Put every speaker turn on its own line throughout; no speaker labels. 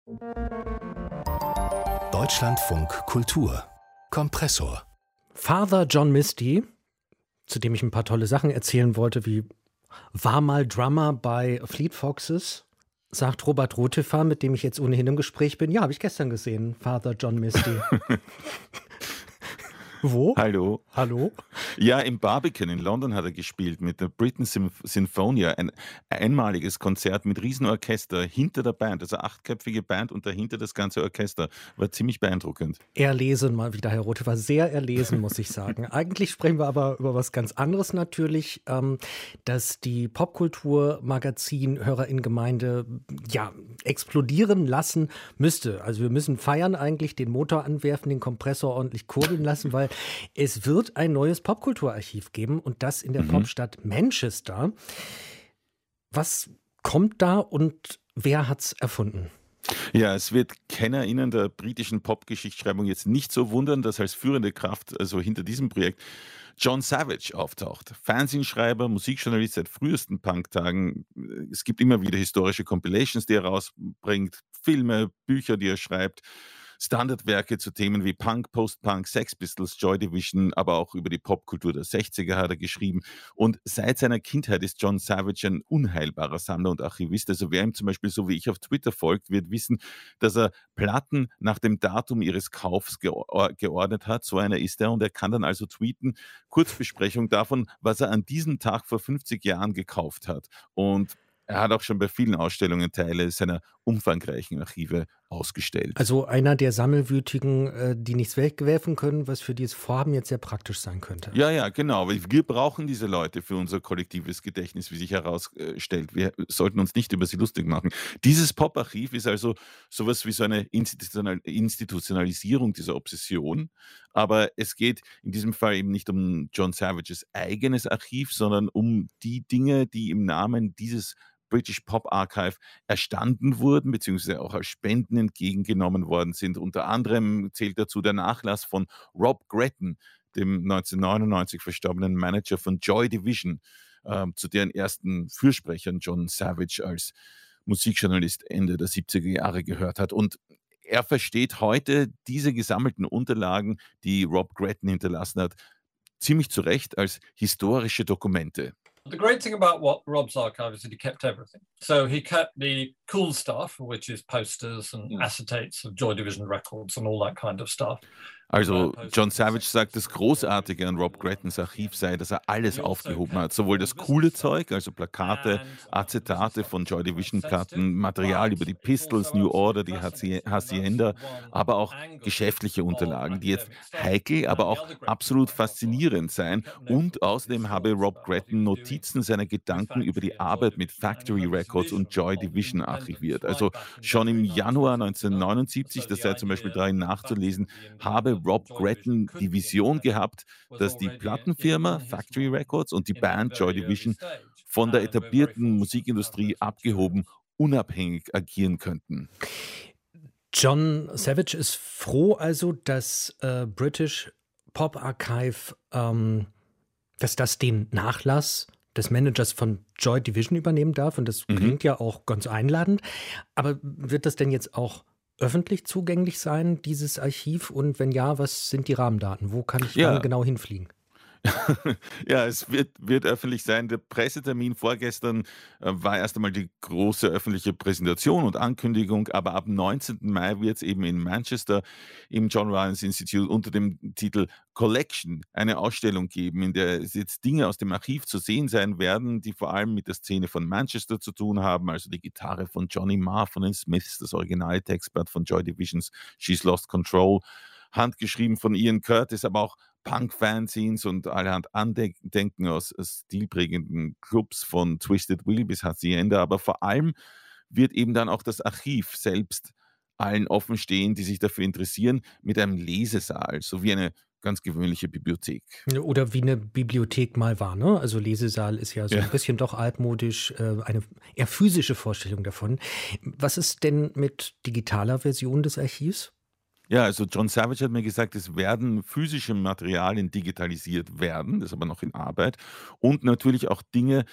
Deutschlandfunk Kultur Kompressor.
Father John Misty, zu dem ich ein paar tolle Sachen erzählen wollte, wie war mal Drummer bei Fleet Foxes, sagt Robert Rotefer, mit dem ich jetzt ohnehin im Gespräch bin. Ja, habe ich gestern gesehen, Father John Misty. Wo?
Hallo.
Hallo?
Ja, im Barbican in London hat er gespielt mit der Britten Sinfonia. Ein einmaliges Konzert mit Riesenorchester hinter der Band, also 8-köpfige Band und dahinter das ganze Orchester. War ziemlich beeindruckend.
Erlesen mal wieder, Herr Rote, war sehr erlesen, muss ich sagen. Eigentlich sprechen wir aber über was ganz anderes natürlich, dass die Popkultur-Magazin-HörerInnen-Gemeinde explodieren lassen müsste. Also wir müssen feiern eigentlich, den Motor anwerfen, den Kompressor ordentlich kurbeln lassen, weil es wird ein neues Popkulturarchiv geben und das in der Popstadt Manchester. Was kommt da und wer hat's erfunden?
Ja, es wird KennerInnen der britischen Popgeschichtsschreibung jetzt nicht so wundern, dass als führende Kraft, also hinter diesem Projekt, John Savage auftaucht. Fernsehschreiber, Musikjournalist seit frühesten Punktagen. Es gibt immer wieder historische Compilations, die er rausbringt, Filme, Bücher, die er schreibt. Standardwerke zu Themen wie Punk, Post-Punk, Sex Pistols, Joy Division, aber auch über die Popkultur der 60er hat er geschrieben. Und seit seiner Kindheit ist John Savage ein unheilbarer Sammler und Archivist. Also wer ihm zum Beispiel so wie ich auf Twitter folgt, wird wissen, dass er Platten nach dem Datum ihres Kaufs geordnet hat. So einer ist er und er kann dann also tweeten, Kurzbesprechung davon, was er an diesem Tag vor 50 Jahren gekauft hat. Und er hat auch schon bei vielen Ausstellungen Teile seiner umfangreichen Archive ausgestellt.
Also einer der Sammelwütigen, die nichts wegwerfen können, was für dieses Vorhaben jetzt sehr praktisch sein könnte.
Ja, genau. Wir brauchen diese Leute für unser kollektives Gedächtnis, wie sich herausstellt. Wir sollten uns nicht über sie lustig machen. Dieses Pop-Archiv ist also sowas wie so eine Institutionalisierung dieser Obsession. Aber es geht in diesem Fall eben nicht um John Savages eigenes Archiv, sondern um die Dinge, die im Namen dieses British Pop Archive erstanden wurden, beziehungsweise auch als Spenden entgegengenommen worden sind. Unter anderem zählt dazu der Nachlass von Rob Gretton, dem 1999 verstorbenen Manager von Joy Division, zu deren ersten Fürsprechern John Savage als Musikjournalist Ende der 70er Jahre gehört hat. Und er versteht heute diese gesammelten Unterlagen, die Rob Gretton hinterlassen hat, ziemlich zu Recht als historische Dokumente.
The great thing about what Rob's archive is that he kept everything. So he kept the cool stuff, which is posters and acetates of Joy Division records and all that kind of stuff.
Also John Savage sagt, das Großartige an Rob Grettons Archiv sei, dass er alles aufgehoben hat. Sowohl das coole Zeug, also Plakate, Acetate von Joy Division Platten, Material über die Pistols, New Order, die Hacienda, aber auch geschäftliche Unterlagen, die jetzt heikel, aber auch absolut faszinierend seien. Und außerdem habe Rob Gretton Notizen seiner Gedanken über die Arbeit mit Factory Records und Joy Division archiviert. Also schon im Januar 1979, das sei zum Beispiel darin nachzulesen, habe Rob Gretton die Vision gehabt, dass die Plattenfirma Factory Records und die Band Joy Division von der etablierten Musikindustrie abgehoben, unabhängig agieren könnten.
John Savage ist froh also, dass British Pop Archive, dass das den Nachlass des Managers von Joy Division übernehmen darf. Und das klingt ja auch ganz einladend. Aber wird das denn jetzt auch öffentlich zugänglich sein, dieses Archiv? Und wenn ja, was sind die Rahmendaten? Wo kann ich dann genau hinfliegen?
Ja, es wird öffentlich sein. Der Pressetermin vorgestern war erst einmal die große öffentliche Präsentation und Ankündigung, aber ab 19. Mai wird es eben in Manchester im John Rylands Institute unter dem Titel Collection eine Ausstellung geben, in der jetzt Dinge aus dem Archiv zu sehen sein werden, die vor allem mit der Szene von Manchester zu tun haben, also die Gitarre von Johnny Marr von den Smiths, das Original-Textblatt von Joy Divisions She's Lost Control, handgeschrieben von Ian Curtis, aber auch Punk-Fanzines und allerhand Andenken aus stilprägenden Clubs von Twisted Will bis Hacienda. Aber vor allem wird eben dann auch das Archiv selbst allen offen stehen, die sich dafür interessieren, mit einem Lesesaal, so wie eine ganz gewöhnliche Bibliothek.
Oder wie eine Bibliothek mal war, ne? Also Lesesaal ist ja so ein bisschen doch altmodisch, eine eher physische Vorstellung davon. Was ist denn mit digitaler Version des Archivs?
Ja, also John Savage hat mir gesagt, es werden physische Materialien digitalisiert werden, das ist aber noch in Arbeit. Und natürlich auch Dinge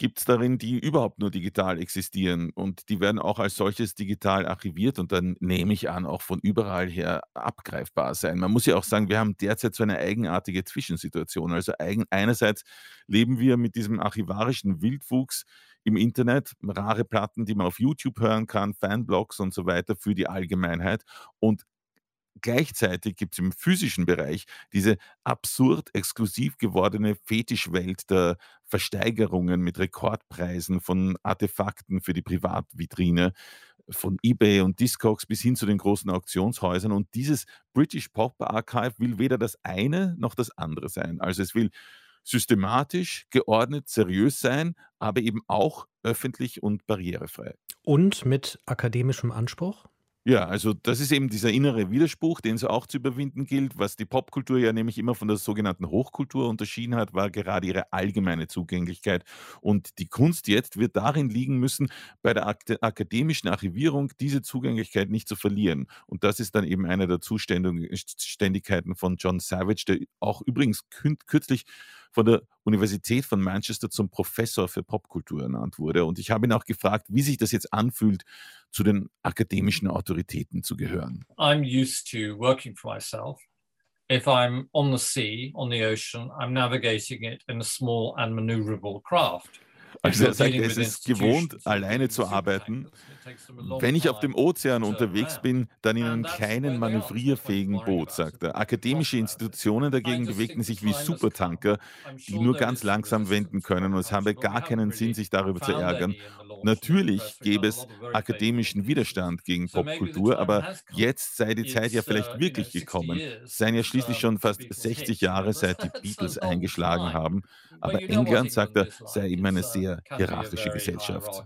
gibt es darin, die überhaupt nur digital existieren und die werden auch als solches digital archiviert und dann nehme ich an, auch von überall her abgreifbar sein. Man muss ja auch sagen, wir haben derzeit so eine eigenartige Zwischensituation. Also einerseits leben wir mit diesem archivarischen Wildwuchs im Internet, rare Platten, die man auf YouTube hören kann, Fanblogs und so weiter für die Allgemeinheit. Und gleichzeitig gibt es im physischen Bereich diese absurd exklusiv gewordene Fetischwelt der Versteigerungen mit Rekordpreisen von Artefakten für die Privatvitrine, von eBay und Discogs bis hin zu den großen Auktionshäusern. Und dieses British Pop Archive will weder das eine noch das andere sein. Also es will systematisch, geordnet, seriös sein, aber eben auch öffentlich und barrierefrei.
Und mit akademischem Anspruch?
Ja, also das ist eben dieser innere Widerspruch, den es auch zu überwinden gilt. Was die Popkultur ja nämlich immer von der sogenannten Hochkultur unterschieden hat, war gerade ihre allgemeine Zugänglichkeit. Und die Kunst jetzt wird darin liegen müssen, bei der akademischen Archivierung diese Zugänglichkeit nicht zu verlieren. Und das ist dann eben eine der Zuständigkeiten von John Savage, der auch übrigens kürzlich von der Universität von Manchester zum Professor für Popkultur ernannt wurde. Und ich habe ihn auch gefragt, wie sich das jetzt anfühlt, zu den akademischen Autoritäten zu gehören.
I'm used to working for myself. If I'm on the sea, on the ocean, I'm navigating it in a small and maneuverable craft.
Also er sagt, es ist gewohnt, alleine zu arbeiten. Wenn ich auf dem Ozean unterwegs bin, dann in einem kleinen, manövrierfähigen Boot, sagt er. Akademische Institutionen dagegen bewegten sich wie Supertanker, die nur ganz langsam wenden können und es habe gar keinen Sinn, sich darüber zu ärgern. Natürlich gäbe es akademischen Widerstand gegen Popkultur, aber jetzt sei die Zeit ja vielleicht wirklich gekommen. Es seien ja schließlich schon fast 60 Jahre, seit die Beatles eingeschlagen haben. Aber England, sagt er, sei eben eine sehr hierarchische Gesellschaft.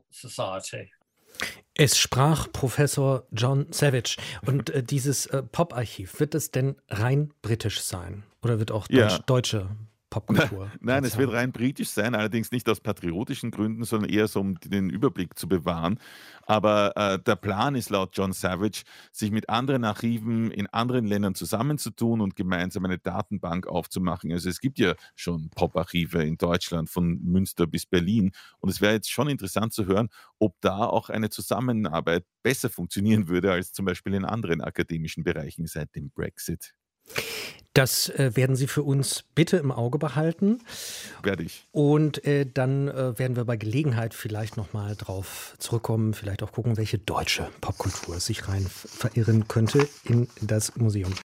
Es sprach Professor John Savage. Und dieses Pop-Archiv, wird es denn rein britisch sein? Oder wird auch deutsche Popkultur?
Nein, es wird rein britisch sein, allerdings nicht aus patriotischen Gründen, sondern eher so, um den Überblick zu bewahren. Aber der Plan ist laut John Savage, sich mit anderen Archiven in anderen Ländern zusammenzutun und gemeinsam eine Datenbank aufzumachen. Also es gibt ja schon Pop-Archive in Deutschland, von Münster bis Berlin. Und es wäre jetzt schon interessant zu hören, ob da auch eine Zusammenarbeit besser funktionieren würde als zum Beispiel in anderen akademischen Bereichen seit dem Brexit.
Das werden Sie für uns bitte im Auge behalten.
Werde ich.
Und dann werden wir bei Gelegenheit vielleicht nochmal drauf zurückkommen, vielleicht auch gucken, welche deutsche Popkultur sich rein verirren könnte in das Museum.